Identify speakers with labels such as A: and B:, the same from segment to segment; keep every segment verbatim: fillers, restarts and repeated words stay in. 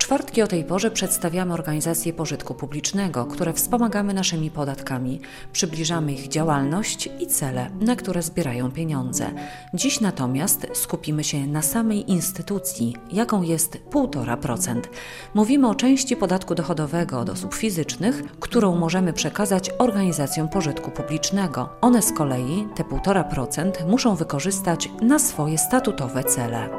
A: czwartki o tej porze przedstawiamy organizacje pożytku publicznego, które wspomagamy naszymi podatkami. Przybliżamy ich działalność i cele, na które zbierają pieniądze. Dziś natomiast skupimy się na samej instytucji, jaką jest półtora procent. Mówimy o części podatku dochodowego od osób fizycznych, którą możemy przekazać organizacjom pożytku publicznego. One z kolei te półtora procent muszą wykorzystać na swoje statutowe cele.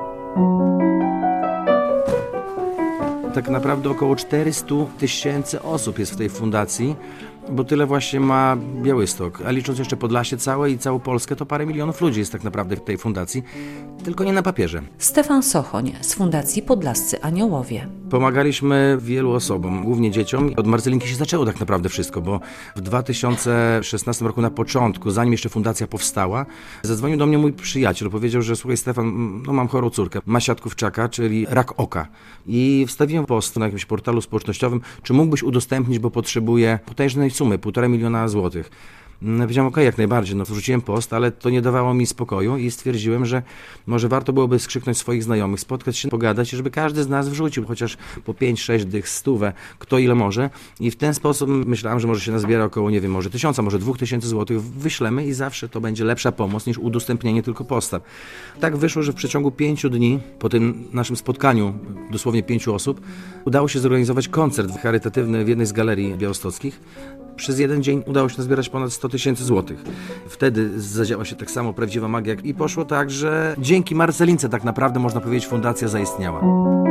B: Tak naprawdę około czterysta tysięcy osób jest w tej fundacji, bo tyle właśnie ma Białystok, a licząc jeszcze Podlasie całe i całą Polskę, to parę milionów ludzi jest tak naprawdę w tej fundacji, tylko nie na papierze.
A: Stefan Sochoń z Fundacji Podlascy Aniołowie.
B: Pomagaliśmy wielu osobom, głównie dzieciom. Od Marcelinki się zaczęło tak naprawdę wszystko, bo w dwa tysiące szesnastym roku na początku, zanim jeszcze fundacja powstała, zadzwonił do mnie mój przyjaciel, powiedział, że słuchaj Stefan, no mam chorą córkę, ma siatkówczaka, czyli rak oka. I wstawiłem post na jakimś portalu społecznościowym, czy mógłbyś udostępnić, bo potrzebuję potężnej sumy, półtora miliona złotych. Powiedziałem, okej, okay, jak najbardziej, no wrzuciłem post, ale to nie dawało mi spokoju i stwierdziłem, że może warto byłoby skrzyknąć swoich znajomych, spotkać się, pogadać, żeby każdy z nas wrzucił chociaż po pięć, sześć dych, stówę, kto ile może i w ten sposób myślałem, że może się nazbiera około, nie wiem, może tysiąca, może dwóch tysięcy złotych, wyślemy i zawsze to będzie lepsza pomoc niż udostępnienie tylko posta. Tak wyszło, że w przeciągu pięciu dni, po tym naszym spotkaniu, dosłownie pięciu osób, udało się zorganizować koncert charytatywny w jednej z galerii białostockich. Przez jeden dzień udało się nazbierać ponad sto tysięcy złotych. Wtedy zadziała się tak samo prawdziwa magia i poszło tak, że dzięki Marcelince tak naprawdę można powiedzieć fundacja zaistniała.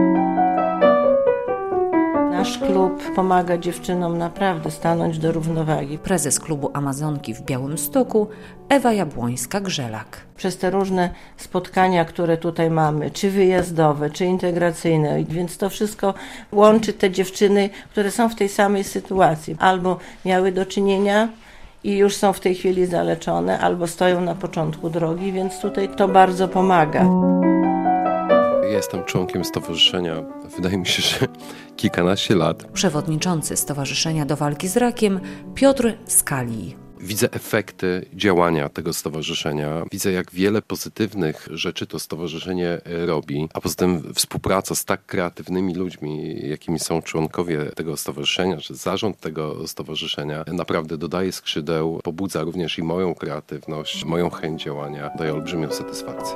C: Nasz klub pomaga dziewczynom naprawdę stanąć do równowagi.
A: Prezes klubu Amazonki w Białymstoku Ewa Jabłońska-Grzelak.
C: Przez te różne spotkania, które tutaj mamy, czy wyjazdowe, czy integracyjne, więc to wszystko łączy te dziewczyny, które są w tej samej sytuacji. Albo miały do czynienia i już są w tej chwili zaleczone, albo stoją na początku drogi, więc tutaj to bardzo pomaga.
D: Ja jestem członkiem stowarzyszenia, wydaje mi się, że kilkanaście lat.
A: Przewodniczący Stowarzyszenia do Walki z Rakiem Piotr Skali.
D: Widzę efekty działania tego stowarzyszenia. Widzę, jak wiele pozytywnych rzeczy to stowarzyszenie robi, a poza tym współpraca z tak kreatywnymi ludźmi, jakimi są członkowie tego stowarzyszenia, że zarząd tego stowarzyszenia naprawdę dodaje skrzydeł, pobudza również i moją kreatywność, moją chęć działania, daje olbrzymią satysfakcję.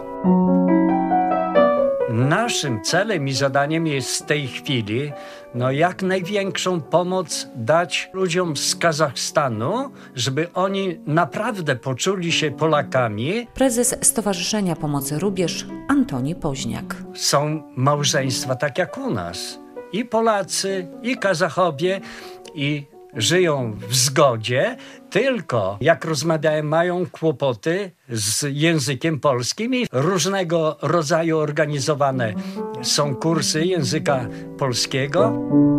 E: Naszym celem i zadaniem jest w tej chwili no, jak największą pomoc dać ludziom z Kazachstanu, żeby oni naprawdę poczuli się Polakami.
A: Prezes Stowarzyszenia Pomocy Rubież Antoni Poźniak.
E: Są małżeństwa tak jak u nas. I Polacy, i Kazachowie, i żyją w zgodzie, tylko jak rozmawiają, mają kłopoty z językiem polskim i różnego rodzaju organizowane są kursy języka polskiego.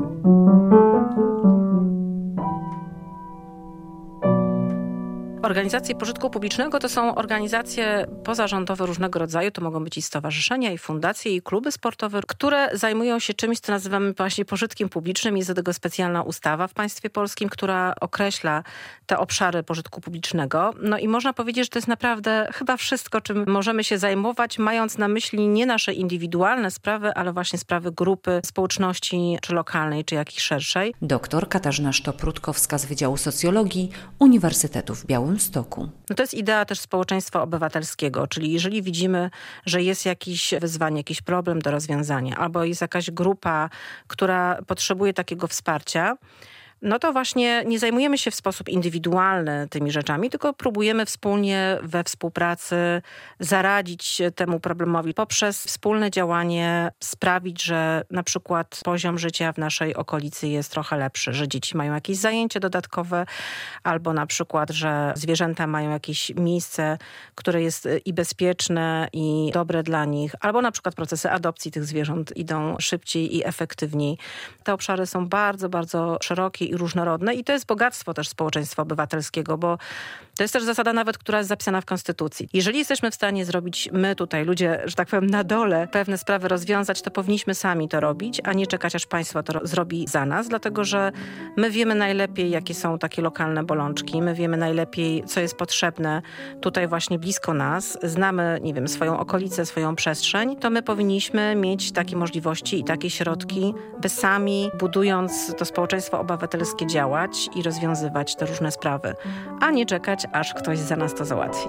F: Organizacje pożytku publicznego to są organizacje pozarządowe różnego rodzaju, to mogą być i stowarzyszenia, i fundacje, i kluby sportowe, które zajmują się czymś, co nazywamy właśnie pożytkiem publicznym. Jest do tego specjalna ustawa w państwie polskim, która określa te obszary pożytku publicznego. No i można powiedzieć, że to jest naprawdę chyba wszystko, czym możemy się zajmować, mając na myśli nie nasze indywidualne sprawy, ale właśnie sprawy grupy, społeczności, czy lokalnej, czy jakiejś szerszej.
A: Doktor Katarzyna Sztop-Rutkowska z Wydziału Socjologii Uniwersytetu w Białymstoku.
F: No to jest idea też społeczeństwa obywatelskiego, czyli jeżeli widzimy, że jest jakieś wyzwanie, jakiś problem do rozwiązania, albo jest jakaś grupa, która potrzebuje takiego wsparcia, no to właśnie nie zajmujemy się w sposób indywidualny tymi rzeczami, tylko próbujemy wspólnie we współpracy zaradzić temu problemowi poprzez wspólne działanie, sprawić, że na przykład poziom życia w naszej okolicy jest trochę lepszy, że dzieci mają jakieś zajęcie dodatkowe, albo na przykład, że zwierzęta mają jakieś miejsce, które jest i bezpieczne, i dobre dla nich, albo na przykład procesy adopcji tych zwierząt idą szybciej i efektywniej. Te obszary są bardzo, bardzo szerokie i i różnorodne i to jest bogactwo też społeczeństwa obywatelskiego, bo to jest też zasada nawet, która jest zapisana w Konstytucji. Jeżeli jesteśmy w stanie zrobić my tutaj, ludzie, że tak powiem, na dole, pewne sprawy rozwiązać, to powinniśmy sami to robić, a nie czekać, aż państwo to ro- zrobi za nas, dlatego że my wiemy najlepiej, jakie są takie lokalne bolączki, my wiemy najlepiej, co jest potrzebne tutaj właśnie blisko nas, znamy, nie wiem, swoją okolicę, swoją przestrzeń, to my powinniśmy mieć takie możliwości i takie środki, by sami, budując to społeczeństwo obywatelskie, działać i rozwiązywać te różne sprawy, a nie czekać, aż ktoś za nas to załatwi.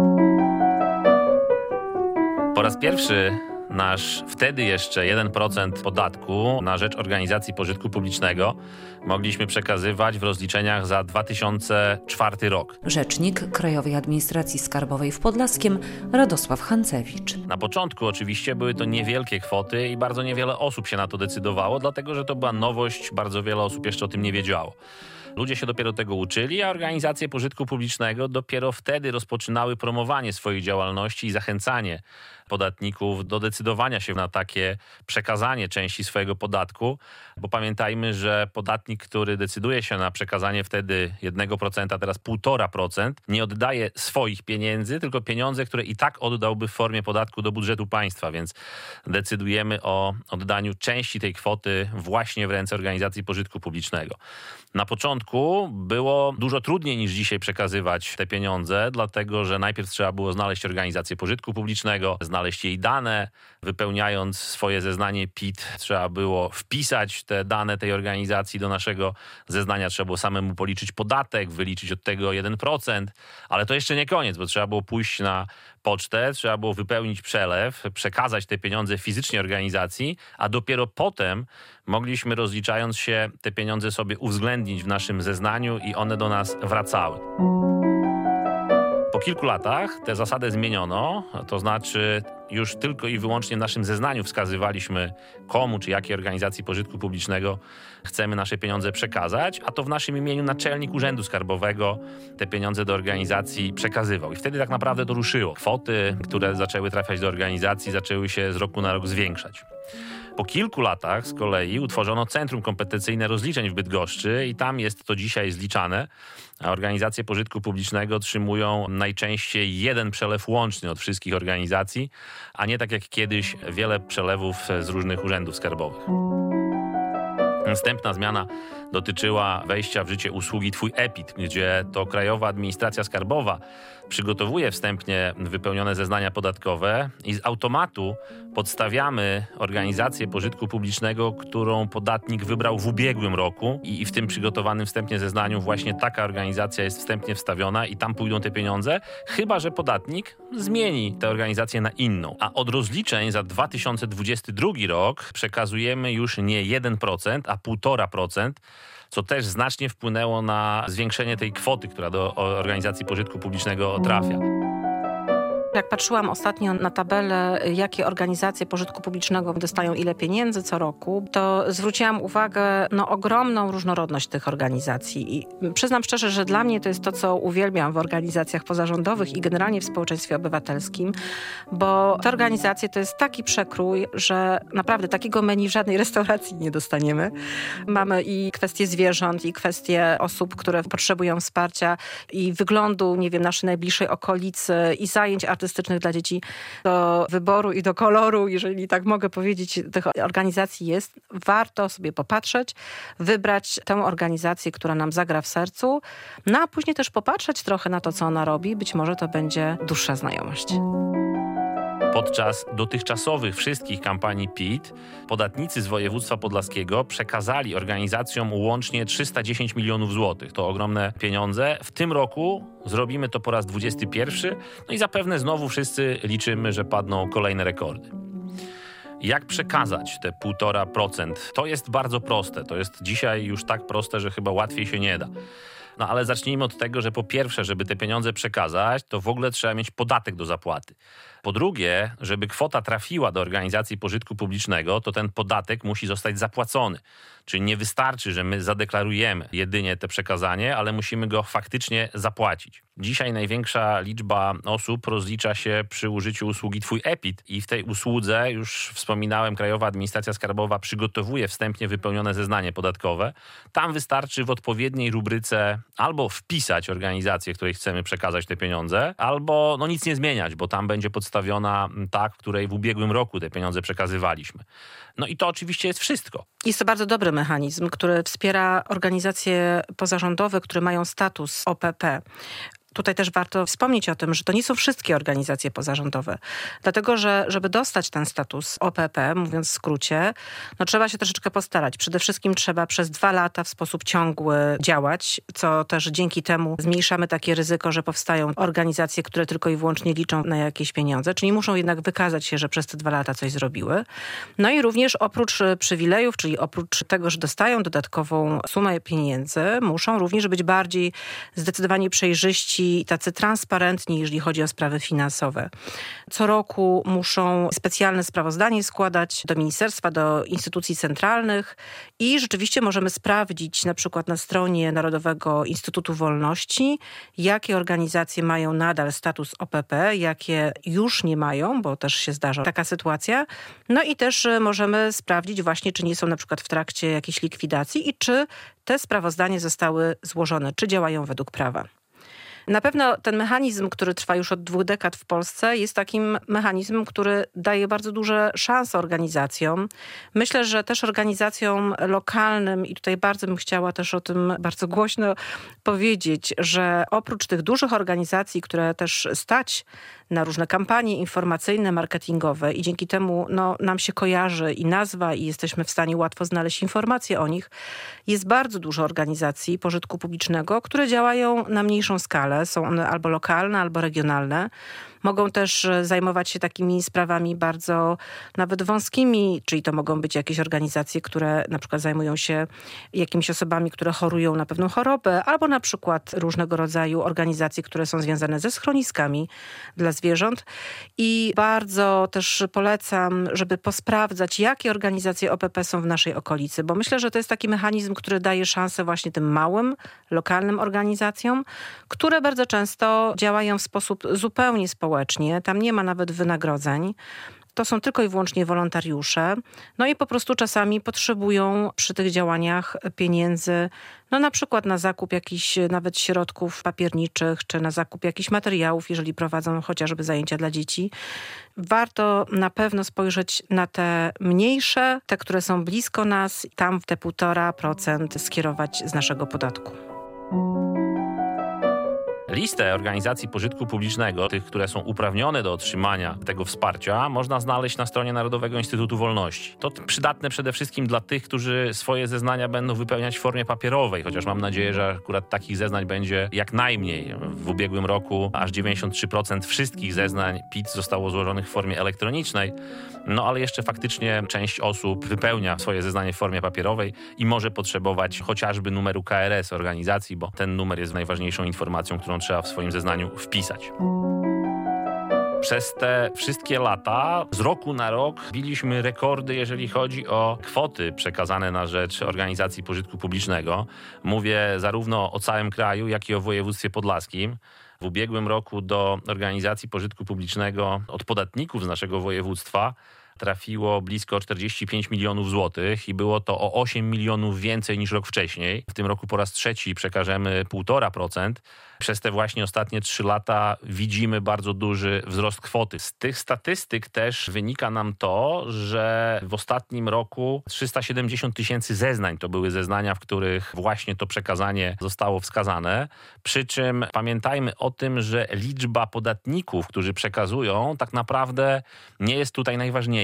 G: Po raz pierwszy nasz wtedy jeszcze jeden procent podatku na rzecz organizacji pożytku publicznego mogliśmy przekazywać w rozliczeniach za dwa tysiące czwarty rok.
A: Rzecznik Krajowej Administracji Skarbowej w Podlaskiem Radosław Hancewicz.
G: Na początku oczywiście były to niewielkie kwoty i bardzo niewiele osób się na to decydowało, dlatego że to była nowość, bardzo wiele osób jeszcze o tym nie wiedziało. Ludzie się dopiero tego uczyli, a organizacje pożytku publicznego dopiero wtedy rozpoczynały promowanie swojej działalności i zachęcanie podatników do decydowania się na takie przekazanie części swojego podatku, bo pamiętajmy, że podatnik, który decyduje się na przekazanie wtedy jednego procenta, a teraz półtora procent, nie oddaje swoich pieniędzy, tylko pieniądze, które i tak oddałby w formie podatku do budżetu państwa, więc decydujemy o oddaniu części tej kwoty właśnie w ręce organizacji pożytku publicznego. Na początku było dużo trudniej niż dzisiaj przekazywać te pieniądze, dlatego że najpierw trzeba było znaleźć organizację pożytku publicznego, znaleźć jej dane. Wypełniając swoje zeznanie P I T trzeba było wpisać te dane tej organizacji do naszego zeznania. Trzeba było samemu policzyć podatek, wyliczyć od tego jeden procent, ale to jeszcze nie koniec, bo trzeba było pójść na pocztę, trzeba było wypełnić przelew, przekazać te pieniądze fizycznie organizacji, a dopiero potem mogliśmy, rozliczając się, te pieniądze sobie uwzględnić w naszym zeznaniu i one do nas wracały. Po kilku latach tę zasadę zmieniono, to znaczy już tylko i wyłącznie w naszym zeznaniu wskazywaliśmy, komu czy jakiej organizacji pożytku publicznego chcemy nasze pieniądze przekazać, a to w naszym imieniu naczelnik Urzędu Skarbowego te pieniądze do organizacji przekazywał. I wtedy tak naprawdę to ruszyło. Kwoty, które zaczęły trafiać do organizacji, zaczęły się z roku na rok zwiększać. Po kilku latach z kolei utworzono Centrum Kompetencyjne Rozliczeń w Bydgoszczy i tam jest to dzisiaj zliczane. A organizacje pożytku publicznego otrzymują najczęściej jeden przelew łączny od wszystkich organizacji, a nie tak jak kiedyś wiele przelewów z różnych urzędów skarbowych. Następna zmiana dotyczyła wejścia w życie usługi Twój E P I T, gdzie to Krajowa Administracja Skarbowa przygotowuje wstępnie wypełnione zeznania podatkowe i z automatu podstawiamy organizację pożytku publicznego, którą podatnik wybrał w ubiegłym roku i w tym przygotowanym wstępnie zeznaniu właśnie taka organizacja jest wstępnie wstawiona i tam pójdą te pieniądze, chyba że podatnik zmieni tę organizację na inną. A od rozliczeń za dwa tysiące dwudziesty drugi rok przekazujemy już nie jeden procent, a półtora procent, co też znacznie wpłynęło na zwiększenie tej kwoty, która do organizacji pożytku publicznego trafia.
F: Jak patrzyłam ostatnio na tabelę, jakie organizacje pożytku publicznego dostają ile pieniędzy co roku, to zwróciłam uwagę na ogromną różnorodność tych organizacji. I przyznam szczerze, że dla mnie to jest to, co uwielbiam w organizacjach pozarządowych i generalnie w społeczeństwie obywatelskim, bo te organizacje to jest taki przekrój, że naprawdę takiego menu w żadnej restauracji nie dostaniemy. Mamy i kwestie zwierząt, i kwestie osób, które potrzebują wsparcia i wyglądu, nie wiem, naszej najbliższej okolicy i zajęć artystycznych dla dzieci, do wyboru i do koloru, jeżeli tak mogę powiedzieć, tych organizacji jest. Warto sobie popatrzeć, wybrać tę organizację, która nam zagra w sercu, no a później też popatrzeć trochę na to, co ona robi. Być może to będzie dłuższa znajomość.
G: Podczas dotychczasowych wszystkich kampanii P I T podatnicy z województwa podlaskiego przekazali organizacjom łącznie trzysta dziesięć milionów złotych. To ogromne pieniądze. W tym roku zrobimy to po raz dwudziesty pierwszy, no i zapewne znowu wszyscy liczymy, że padną kolejne rekordy. Jak przekazać te półtora procent? To jest bardzo proste. To jest dzisiaj już tak proste, że chyba łatwiej się nie da. No ale zacznijmy od tego, że po pierwsze, żeby te pieniądze przekazać, to w ogóle trzeba mieć podatek do zapłaty. Po drugie, żeby kwota trafiła do organizacji pożytku publicznego, to ten podatek musi zostać zapłacony. Czyli nie wystarczy, że my zadeklarujemy jedynie te przekazanie, ale musimy go faktycznie zapłacić. Dzisiaj największa liczba osób rozlicza się przy użyciu usługi Twój EPIT i w tej usłudze, już wspominałem, Krajowa Administracja Skarbowa przygotowuje wstępnie wypełnione zeznanie podatkowe. Tam wystarczy w odpowiedniej rubryce albo wpisać organizację, której chcemy przekazać te pieniądze, albo no nic nie zmieniać, bo tam będzie podstawiona ta, w której w ubiegłym roku te pieniądze przekazywaliśmy. No i to oczywiście jest wszystko.
F: Jest to bardzo dobry mechanizm, który wspiera organizacje pozarządowe, które mają status O P P. Tutaj też warto wspomnieć o tym, że to nie są wszystkie organizacje pozarządowe. Dlatego, że żeby dostać ten status O P P, mówiąc w skrócie, no trzeba się troszeczkę postarać. Przede wszystkim trzeba przez dwa lata w sposób ciągły działać, co też dzięki temu zmniejszamy takie ryzyko, że powstają organizacje, które tylko i wyłącznie liczą na jakieś pieniądze, czyli muszą jednak wykazać się, że przez te dwa lata coś zrobiły. No i również oprócz przywilejów, czyli oprócz tego, że dostają dodatkową sumę pieniędzy, muszą również być bardziej zdecydowanie przejrzyści i tacy transparentni, jeżeli chodzi o sprawy finansowe. Co roku muszą specjalne sprawozdanie składać do ministerstwa, do instytucji centralnych i rzeczywiście możemy sprawdzić na przykład na stronie Narodowego Instytutu Wolności, jakie organizacje mają nadal status O P P, jakie już nie mają, bo też się zdarza taka sytuacja. No i też możemy sprawdzić właśnie, czy nie są na przykład w trakcie jakiejś likwidacji i czy te sprawozdania zostały złożone, czy działają według prawa. Na pewno ten mechanizm, który trwa już od dwóch dekad w Polsce, jest takim mechanizmem, który daje bardzo duże szanse organizacjom. Myślę, że też organizacjom lokalnym, i tutaj bardzo bym chciała też o tym bardzo głośno powiedzieć, że oprócz tych dużych organizacji, które też stać na różne kampanie informacyjne, marketingowe i dzięki temu no, nam się kojarzy i nazwa i jesteśmy w stanie łatwo znaleźć informacje o nich, jest bardzo dużo organizacji pożytku publicznego, które działają na mniejszą skalę. Są one albo lokalne, albo regionalne. Mogą też zajmować się takimi sprawami bardzo nawet wąskimi, czyli to mogą być jakieś organizacje, które na przykład zajmują się jakimiś osobami, które chorują na pewną chorobę, albo na przykład różnego rodzaju organizacje, które są związane ze schroniskami dla zwierząt. I bardzo też polecam, żeby posprawdzać, jakie organizacje O P P są w naszej okolicy, bo myślę, że to jest taki mechanizm, który daje szansę właśnie tym małym, lokalnym organizacjom, które bardzo często działają w sposób zupełnie społeczny. Tam nie ma nawet wynagrodzeń. To są tylko i wyłącznie wolontariusze. No i po prostu czasami potrzebują przy tych działaniach pieniędzy, no na przykład na zakup jakichś nawet środków papierniczych, czy na zakup jakichś materiałów, jeżeli prowadzą chociażby zajęcia dla dzieci. Warto na pewno spojrzeć na te mniejsze, te, które są blisko nas, tam w te półtora procent skierować z naszego podatku.
G: Listę organizacji pożytku publicznego, tych, które są uprawnione do otrzymania tego wsparcia, można znaleźć na stronie Narodowego Instytutu Wolności. To przydatne przede wszystkim dla tych, którzy swoje zeznania będą wypełniać w formie papierowej, chociaż mam nadzieję, że akurat takich zeznań będzie jak najmniej. W ubiegłym roku aż dziewięćdziesiąt trzy procent wszystkich zeznań P I T zostało złożonych w formie elektronicznej, no ale jeszcze faktycznie część osób wypełnia swoje zeznanie w formie papierowej i może potrzebować chociażby numeru K R S organizacji, bo ten numer jest najważniejszą informacją, którą trzeba w swoim zeznaniu wpisać. Przez te wszystkie lata, z roku na rok, biliśmy rekordy, jeżeli chodzi o kwoty przekazane na rzecz organizacji pożytku publicznego. Mówię zarówno o całym kraju, jak i o województwie podlaskim. W ubiegłym roku do organizacji pożytku publicznego od podatników z naszego województwa trafiło blisko czterdzieści pięć milionów złotych i było to o osiem milionów więcej niż rok wcześniej. W tym roku po raz trzeci przekażemy półtora procent. Przez te właśnie ostatnie trzy lata widzimy bardzo duży wzrost kwoty. Z tych statystyk też wynika nam to, że w ostatnim roku trzysta siedemdziesiąt tysięcy zeznań to były zeznania, w których właśnie to przekazanie zostało wskazane. Przy czym pamiętajmy o tym, że liczba podatników, którzy przekazują, tak naprawdę nie jest tutaj najważniejsza.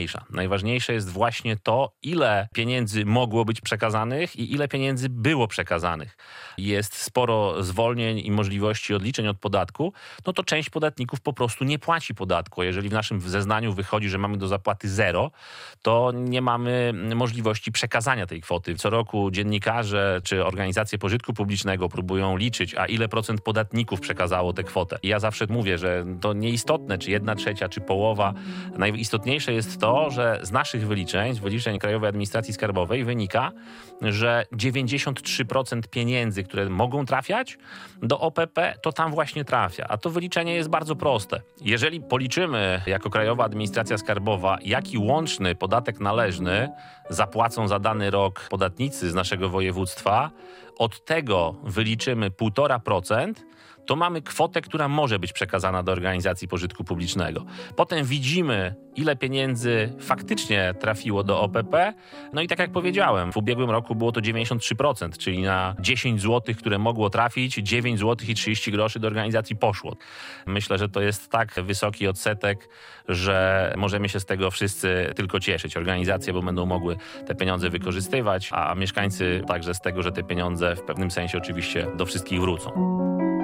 G: najważniejsza. Najważniejsze jest właśnie to, ile pieniędzy mogło być przekazanych i ile pieniędzy było przekazanych. Jest sporo zwolnień i możliwości odliczeń od podatku, no to część podatników po prostu nie płaci podatku. A jeżeli w naszym zeznaniu wychodzi, że mamy do zapłaty zero, to nie mamy możliwości przekazania tej kwoty. Co roku dziennikarze czy organizacje pożytku publicznego próbują liczyć, a ile procent podatników przekazało tę kwotę. I ja zawsze mówię, że to nieistotne, czy jedna trzecia, czy połowa. Najistotniejsze jest to, że z naszych wyliczeń, z wyliczeń Krajowej Administracji Skarbowej wynika, że dziewięćdziesiąt trzy procent pieniędzy, które mogą trafiać do O P P, to tam właśnie trafia. A to wyliczenie jest bardzo proste. Jeżeli policzymy jako Krajowa Administracja Skarbowa, jaki łączny podatek należny zapłacą za dany rok podatnicy z naszego województwa, od tego wyliczymy półtora procent, to mamy kwotę, która może być przekazana do organizacji pożytku publicznego. Potem widzimy, ile pieniędzy faktycznie trafiło do O P P. No i tak jak powiedziałem, w ubiegłym roku było to dziewięćdziesiąt trzy procent, czyli na dziesięć złotych, które mogło trafić, dziewięć złotych i trzydzieści groszy do organizacji poszło. Myślę, że to jest tak wysoki odsetek, że możemy się z tego wszyscy tylko cieszyć. Organizacje, bo będą mogły te pieniądze wykorzystywać, a mieszkańcy także z tego, że te pieniądze w pewnym sensie oczywiście do wszystkich wrócą.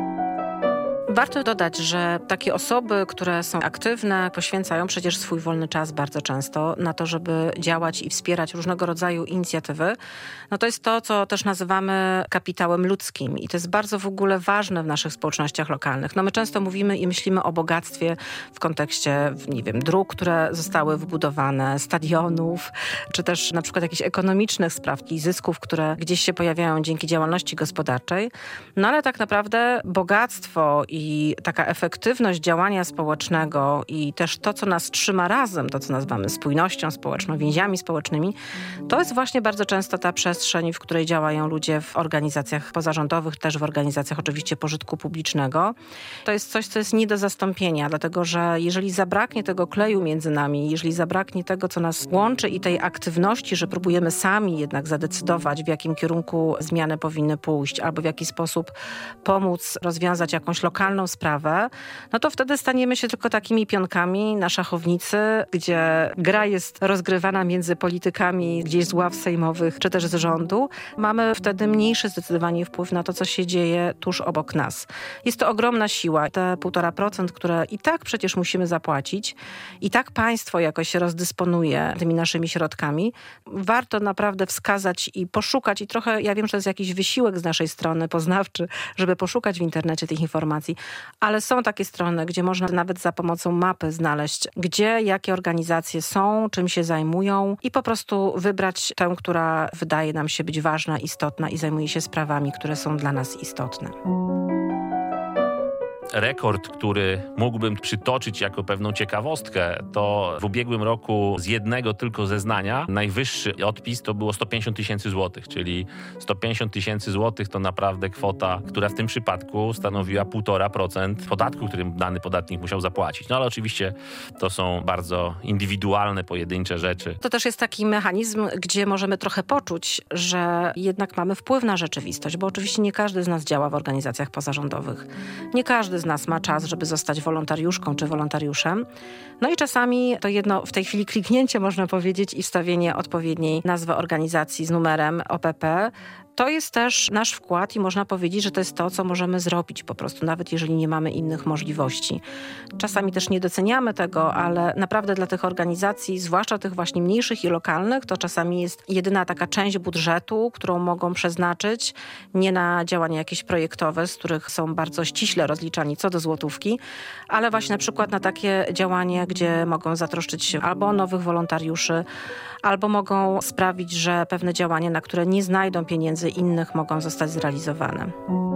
F: Warto dodać, że takie osoby, które są aktywne, poświęcają przecież swój wolny czas bardzo często na to, żeby działać i wspierać różnego rodzaju inicjatywy. No to jest to, co też nazywamy kapitałem ludzkim i to jest bardzo w ogóle ważne w naszych społecznościach lokalnych. No my często mówimy i myślimy o bogactwie w kontekście, nie wiem, dróg, które zostały wybudowane, stadionów, czy też na przykład jakichś ekonomicznych spraw i zysków, które gdzieś się pojawiają dzięki działalności gospodarczej. No ale tak naprawdę bogactwo i I taka efektywność działania społecznego i też to, co nas trzyma razem, to, co nazywamy spójnością społeczną, więziami społecznymi, to jest właśnie bardzo często ta przestrzeń, w której działają ludzie w organizacjach pozarządowych, też w organizacjach oczywiście pożytku publicznego. To jest coś, co jest nie do zastąpienia, dlatego że jeżeli zabraknie tego kleju między nami, jeżeli zabraknie tego, co nas łączy i tej aktywności, że próbujemy sami jednak zadecydować, w jakim kierunku zmiany powinny pójść, albo w jaki sposób pomóc rozwiązać jakąś lokalną sprawę, no to wtedy staniemy się tylko takimi pionkami na szachownicy, gdzie gra jest rozgrywana między politykami gdzieś z ław sejmowych, czy też z rządu. Mamy wtedy mniejszy zdecydowanie wpływ na to, co się dzieje tuż obok nas. Jest to ogromna siła. Te półtora procent, które i tak przecież musimy zapłacić, i tak państwo jakoś się rozdysponuje tymi naszymi środkami. Warto naprawdę wskazać i poszukać, i trochę, ja wiem, że to jest jakiś wysiłek z naszej strony poznawczy, żeby poszukać w internecie tych informacji, ale są takie strony, gdzie można nawet za pomocą mapy znaleźć, gdzie, jakie organizacje są, czym się zajmują i po prostu wybrać tę, która wydaje nam się być ważna, istotna i zajmuje się sprawami, które są dla nas istotne.
G: Rekord, który mógłbym przytoczyć jako pewną ciekawostkę, to w ubiegłym roku z jednego tylko zeznania najwyższy odpis to było sto pięćdziesiąt tysięcy złotych, czyli sto pięćdziesiąt tysięcy złotych to naprawdę kwota, która w tym przypadku stanowiła półtora procent podatku, którym dany podatnik musiał zapłacić. No ale oczywiście to są bardzo indywidualne, pojedyncze rzeczy.
F: To też jest taki mechanizm, gdzie możemy trochę poczuć, że jednak mamy wpływ na rzeczywistość, bo oczywiście nie każdy z nas działa w organizacjach pozarządowych. Nie każdy z nas ma czas, żeby zostać wolontariuszką czy wolontariuszem. No i czasami to jedno w tej chwili kliknięcie, można powiedzieć, i wstawienie odpowiedniej nazwy organizacji z numerem O P P, to jest też nasz wkład i można powiedzieć, że to jest to, co możemy zrobić po prostu, nawet jeżeli nie mamy innych możliwości. Czasami też nie doceniamy tego, ale naprawdę dla tych organizacji, zwłaszcza tych właśnie mniejszych i lokalnych, to czasami jest jedyna taka część budżetu, którą mogą przeznaczyć nie na działania jakieś projektowe, z których są bardzo ściśle rozliczani co do złotówki, ale właśnie na przykład na takie działanie, gdzie mogą zatroszczyć się albo o nowych wolontariuszy, albo mogą sprawić, że pewne działania, na które nie znajdą pieniędzy innych, mogą zostać zrealizowane.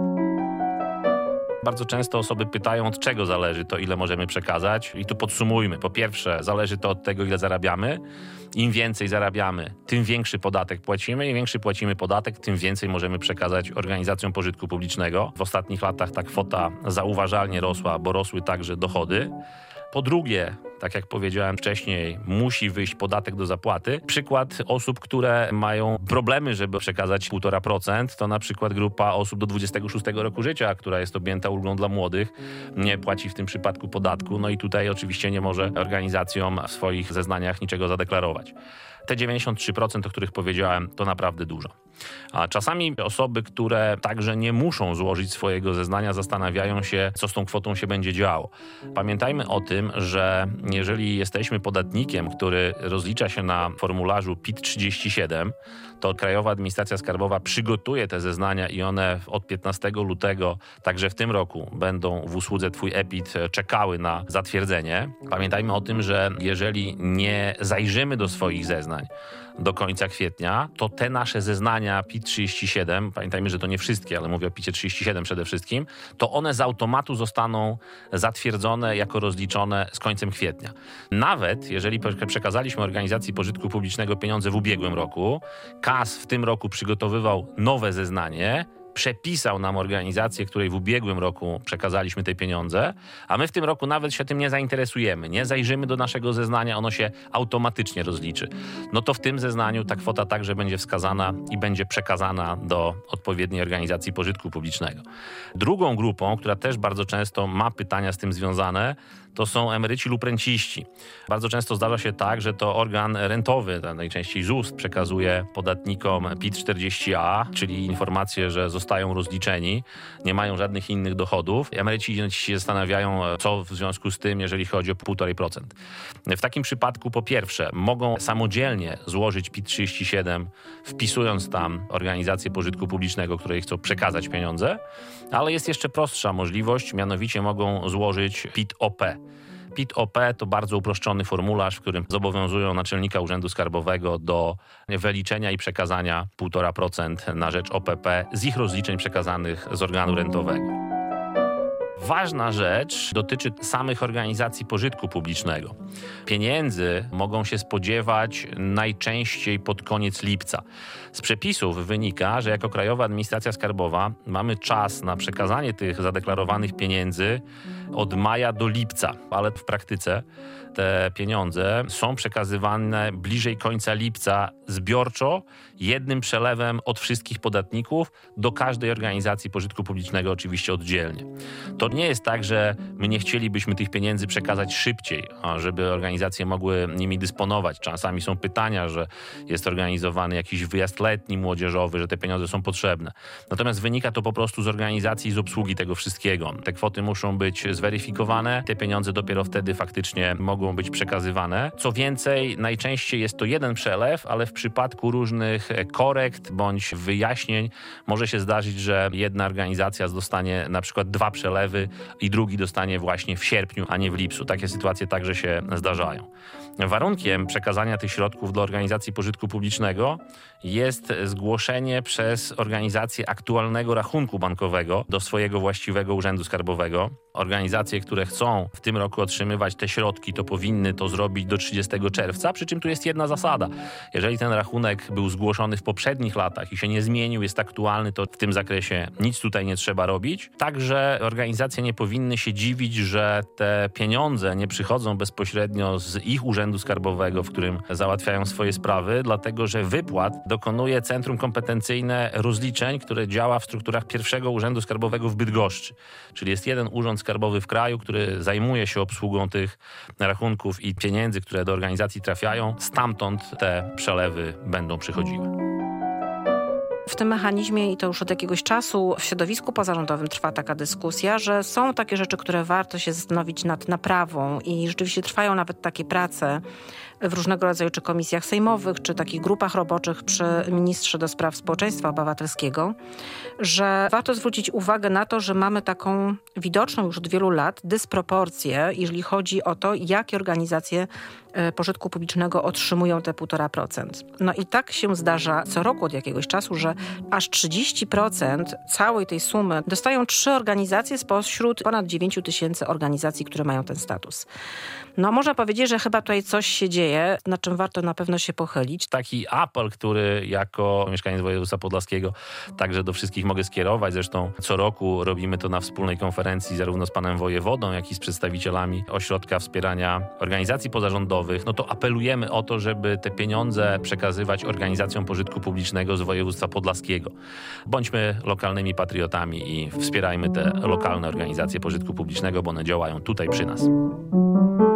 G: Bardzo często osoby pytają, od czego zależy to, ile możemy przekazać. I tu podsumujmy. Po pierwsze, zależy to od tego, ile zarabiamy. Im więcej zarabiamy, tym większy podatek płacimy. Im większy płacimy podatek, tym więcej możemy przekazać organizacjom pożytku publicznego. W ostatnich latach ta kwota zauważalnie rosła, bo rosły także dochody. Po drugie, tak jak powiedziałem wcześniej, musi wyjść podatek do zapłaty. Przykład osób, które mają problemy, żeby przekazać półtora procent, to na przykład grupa osób do dwudziestego szóstego roku życia, która jest objęta ulgą dla młodych, nie płaci w tym przypadku podatku, no i tutaj oczywiście nie może organizacjom w swoich zeznaniach niczego zadeklarować. Te dziewięćdziesiąt trzy procent, o których powiedziałem, to naprawdę dużo. A czasami osoby, które także nie muszą złożyć swojego zeznania, zastanawiają się, co z tą kwotą się będzie działo. Pamiętajmy o tym, że jeżeli jesteśmy podatnikiem, który rozlicza się na formularzu P I T trzydzieści siedem, to Krajowa Administracja Skarbowa przygotuje te zeznania i one od piętnastego lutego, także w tym roku, będą w usłudze Twój e-PIT czekały na zatwierdzenie. Pamiętajmy o tym, że jeżeli nie zajrzymy do swoich zeznań do końca kwietnia, to te nasze zeznania P I T trzydzieści siedem, pamiętajmy, że to nie wszystkie, ale mówię o P I T trzydzieści siedem przede wszystkim, to one z automatu zostaną zatwierdzone jako rozliczone z końcem kwietnia. Nawet jeżeli przekazaliśmy organizacji pożytku publicznego pieniądze w ubiegłym roku, K A S w tym roku przygotowywał nowe zeznanie, przepisał nam organizację, której w ubiegłym roku przekazaliśmy te pieniądze, a my w tym roku nawet się tym nie zainteresujemy, nie zajrzymy do naszego zeznania, ono się automatycznie rozliczy. No to w tym zeznaniu ta kwota także będzie wskazana i będzie przekazana do odpowiedniej organizacji pożytku publicznego. Drugą grupą, która też bardzo często ma pytania z tym związane, to są emeryci lub renciści. Bardzo często zdarza się tak, że to organ rentowy, najczęściej ZUS, przekazuje podatnikom P I T czterdzieści A, czyli informację, że zostają rozliczeni, nie mają żadnych innych dochodów. Emeryci i renciści się zastanawiają, co w związku z tym, jeżeli chodzi o półtora procent. W takim przypadku po pierwsze mogą samodzielnie złożyć P I T trzydzieści siedem, wpisując tam organizację pożytku publicznego, której chcą przekazać pieniądze, ale jest jeszcze prostsza możliwość, mianowicie mogą złożyć P I T O P. P I T O P to bardzo uproszczony formularz, w którym zobowiązują naczelnika Urzędu Skarbowego do wyliczenia i przekazania półtora procent na rzecz O P P z ich rozliczeń przekazanych z organu rentowego. Ważna rzecz dotyczy samych organizacji pożytku publicznego. Pieniędzy mogą się spodziewać najczęściej pod koniec lipca. Z przepisów wynika, że jako Krajowa Administracja Skarbowa mamy czas na przekazanie tych zadeklarowanych pieniędzy od maja do lipca, ale w praktyce te pieniądze są przekazywane bliżej końca lipca zbiorczo, jednym przelewem od wszystkich podatników do każdej organizacji pożytku publicznego, oczywiście oddzielnie. To nie jest tak, że my nie chcielibyśmy tych pieniędzy przekazać szybciej, żeby organizacje mogły nimi dysponować. Czasami są pytania, że jest organizowany jakiś wyjazd letni, młodzieżowy, że te pieniądze są potrzebne. Natomiast wynika to po prostu z organizacji i z obsługi tego wszystkiego. Te kwoty muszą być zweryfikowane, te pieniądze dopiero wtedy faktycznie mogą być przekazywane. Co więcej, najczęściej jest to jeden przelew, ale w przypadku różnych korekt bądź wyjaśnień może się zdarzyć, że jedna organizacja dostanie na przykład dwa przelewy i drugi dostanie właśnie w sierpniu, a nie w lipcu. Takie sytuacje także się zdarzają. Warunkiem przekazania tych środków do organizacji pożytku publicznego jest zgłoszenie przez organizację aktualnego rachunku bankowego do swojego właściwego urzędu skarbowego. Organizacje, które chcą w tym roku otrzymywać te środki, to powinny to zrobić do trzydziestego czerwca, przy czym tu jest jedna zasada. Jeżeli ten rachunek był zgłoszony w poprzednich latach i się nie zmienił, jest aktualny, to w tym zakresie nic tutaj nie trzeba robić. Także organizacje nie powinny się dziwić, że te pieniądze nie przychodzą bezpośrednio z ich urzędu skarbowego, w którym załatwiają swoje sprawy, dlatego że wypłat dokonuje Centrum Kompetencyjne Rozliczeń, które działa w strukturach pierwszego Urzędu Skarbowego w Bydgoszczy. Czyli jest jeden urząd skarbowy w kraju, który zajmuje się obsługą tych rachunków i pieniędzy, które do organizacji trafiają. Stamtąd te przelewy będą przychodziły.
F: W tym mechanizmie, i to już od jakiegoś czasu, w środowisku pozarządowym trwa taka dyskusja, że są takie rzeczy, które warto się zastanowić nad naprawą i rzeczywiście trwają nawet takie prace w różnego rodzaju czy komisjach sejmowych, czy takich grupach roboczych przy ministrze do spraw społeczeństwa obywatelskiego, że warto zwrócić uwagę na to, że mamy taką widoczną już od wielu lat dysproporcję, jeżeli chodzi o to, jakie organizacje pożytku publicznego otrzymują te półtora procent. No i tak się zdarza co roku od jakiegoś czasu, że aż trzydzieści procent całej tej sumy dostają trzy organizacje spośród ponad dziewięć tysięcy organizacji, które mają ten status. No można powiedzieć, że chyba tutaj coś się dzieje. dzieje, nad czym warto na pewno się pochylić.
G: Taki apel, który jako mieszkaniec województwa podlaskiego także do wszystkich mogę skierować. Zresztą co roku robimy to na wspólnej konferencji zarówno z panem wojewodą, jak i z przedstawicielami Ośrodka Wspierania Organizacji Pozarządowych. No to apelujemy o to, żeby te pieniądze przekazywać organizacjom pożytku publicznego z województwa podlaskiego. Bądźmy lokalnymi patriotami i wspierajmy te lokalne organizacje pożytku publicznego, bo one działają tutaj przy nas.